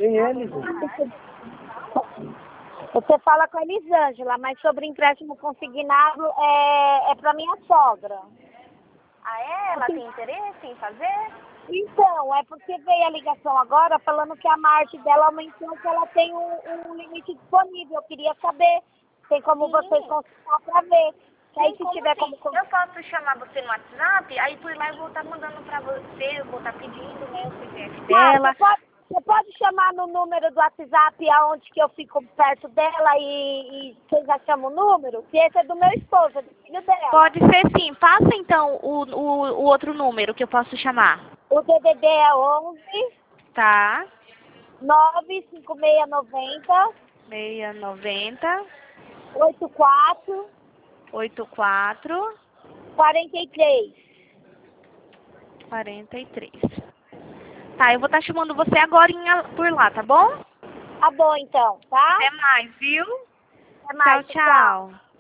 Quem é, Elisângela? Você fala com a Elisângela, mas sobre empréstimo consignado é para minha sogra. Ah, é? Ela tem interesse em fazer? Então, é porque veio a ligação agora falando que a margem dela aumentou, que ela tem um limite disponível. Eu queria saber, tem como vocês consultar para ver. Que aí se tiver como... Eu posso chamar você no WhatsApp, aí por lá eu vou estar mandando pra você, eu vou estar pedindo, né, o CPF dela. Você pode chamar no número do WhatsApp aonde que eu fico perto dela e você já chama o número? Que esse é do meu esposo, é do filho dela. Pode ser sim. Passa então o outro número que eu posso chamar. O DDD é 11 Tá. 95690 690 84 84 43. 43. Tá, eu vou estar chamando você agora por lá, tá bom? Tá bom então, tá? Até mais, viu? Até mais, Tchau, tchau.